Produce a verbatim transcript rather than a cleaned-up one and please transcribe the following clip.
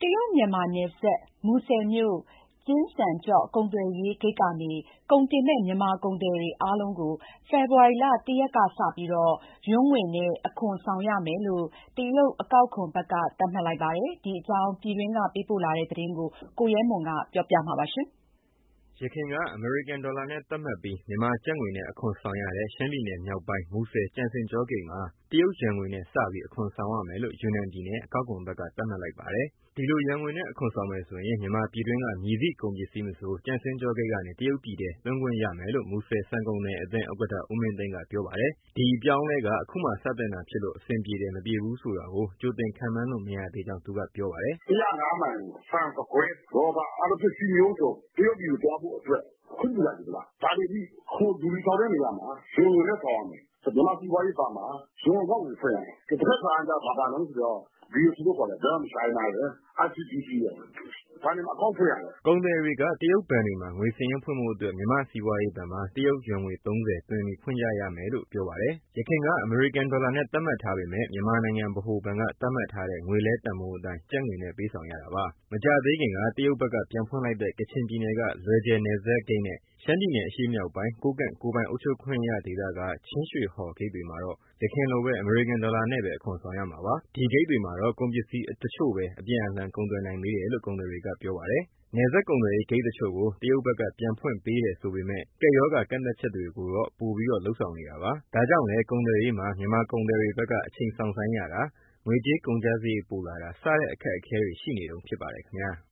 ရုတ်မြန်မာနယ်စပ် မူဆယ်မြို့ ကျင်စန်းကျော့ကုန်သွယ်ရေးဂိတ်ကနေ ကုန်တင်မယ့် မြန်မာကုန်သည်တွေအားလုံးကို ဖေဖေါ်ဝါရီလ ၁ ရက်ကစပြီး ယွန်းငွေနဲ့ အခွန်ဆောင်ရမယ်လို့ တရုတ်အကောက်ခွန်ဘက်က သတ်မှတ်လိုက်ပါတယ်။ ဒီအကြောင်း ပြည်တွင်းကပေးပို့တဲ့သတင်းကို ကိုရဲမွန် ကပြောပြပါမယ်။ယခင်က အမေရိကန်ဒေါ်လာနဲ့သတ်မှတ်ပြီး မြန်မာကျပ်ငွေနဲ့ အခွန်ဆောင်ရတဲ့ ရှမ်းပြည်နယ်မြောက်ပိုင်း မူဆယ် ကျင်စန်းကျော့ဂိတ်မှာ တရုတ်ယွမ်ငွေနဲ့ စပြီး အခွန်ဆောင်ရမယ်လို့ ယူနန်ပြည်နယ် အကောက်ခွန်ဘက်က သတ်မှတ်လိုက်ပါတယ်။ ဒီလို ယွမ်ငွေနဲ့ အခွန်ဆောင်မယ်ဆိုရင် မြန်မာပြည်တွင်းက မည်သည့်ကုန်ပစ္စည်းမဆို ကျင်စန်းကျော့ဂိတ်ကနေ တရုတ်ပြည်ထဲ သွင်းခွင့်ရမယ်လို့ မူဆယ်ဆန်ကုန်သည်အသင်း ဥက္ကဋ္ဌ ဦးမင်းသိန်းက ပြောပါတယ်။ ဒီအပြောင်းအလဲက အခုမှ စတင်တာဖြစ်လို့ အဆင်ပြေတယ် မပြေဘူးဆိုတာကို ကြိုတင်ခန့်မှန်းလို့ မရသေးကြောင်း သူကပြောပါတယ်။ “၁၀၅ မိုင် ဆန်၊ ဆန်ကွဲ ရော်ဘာ အားလုံးပစ္စည်းမျိုးစုံ တရုတ်ပြည်ကိုသွားဖို့အတွက် ခွင့်ပြုလိုက်ပြီ။ ဒါပေမယ့် လူတွေဆောင်တဲ့နေရာမှာ ယွမ်ငွေနဲ့ဆောင်ရမယ်။ မြန်မာစီးပွားရေးဘဏ်မှာ ယွမ်အကောင့်တွေဖွင့်ရမယ်။ တဖက်က ဘာဘဏ်လဲဆိုတော့ ဘီအိုစီ လို့ခေါ်တယ်။ Bank of China ရယ်၊ အိုင်စီဘီစီ ရယ် ဘဏ်တွေမှာ အကောင့်ဖွင့်ရတယ်။” ကုန်သည်တွေက တရုတ်ဘဏ်တွေမှာ ငွေစာရင်းဖွင့်ဖို့အတွက် မြန်မာ့စီးပွားရေးဘဏ်မှာ တရုတ်ယွမ်ငွေ သုံးဆယ် သွင်းပြီး ဖွင့်ကြရမယ်လို့ ပြောပါတယ်။ ယခင်က အမေရိကန်ဒေါ်လာနဲ့ သတ်မှတ်ထားပေမယ့် မြန်မာနိုင်ငံဗဟိုဘဏ်က သတ်မှတ်ထားတဲ့ ငွေလဲတန်ဖိုးအတိုင်း ကျပ်ငွေနဲ့ ပေးဆောင်ရတာပါ။ မကြာသေးခင်က တရုတ်ဘက်က ပြန်ဖွင့်လိုက်တဲ့ ကချင်ပြည်နယ်က လွယ်ဂျယ်နယ်စပ်ဂိတ်နဲ့ ရှမ်းပြည်နယ်အရှေ့မြောက်ပိုင်း ကိုးကန့်ကိုယ်ပိုင်အုပ်ချုပ်ခွင့်ရဒေသက ချင်းရွှေဟော်ဂိတ်တွေမှာတော့ ယခင်လိုပဲ အမေရိကန်ဒေါ်လာနဲ့ပဲ အခွန်ဆောင်ရမှာပါ။ ဒီဂိတ်တွေမှာတော့ ကုန်ပစ္စည်းတချို့ပဲ အပြန်အလှန်ကုန်သွယ်နိုင်သေးတယ်လို့ ကုန်သည်တွေကပြောပါတယ်။ နယ်စပ်ကုန်သွယ်ရေးဂိတ်တချို့ကို တရုတ်ဘက်က ပြန်ဖွင့်ပေးတယ်ဆိုပေမယ့် ကပ်ရောဂါကန့်သတ်ချက်တွေကိုတော့ ပိုပြီးလုပ်ဆောင်နေတာပါ။ ဒါကြောင့်လည်း ကုန်သွယ်ရေးမှာ မြန်မာကုန်သည်တွေဘက်က အချိန်စောင့်ဆိုင်းရတာ၊ ငွေကြေးကုန်ကျစရိတ်ပိုလာတာ စတဲ့အခက်အခဲတွေ ရှိနေတုန်းဖြစ်ပါတယ်ခင်ဗျာ။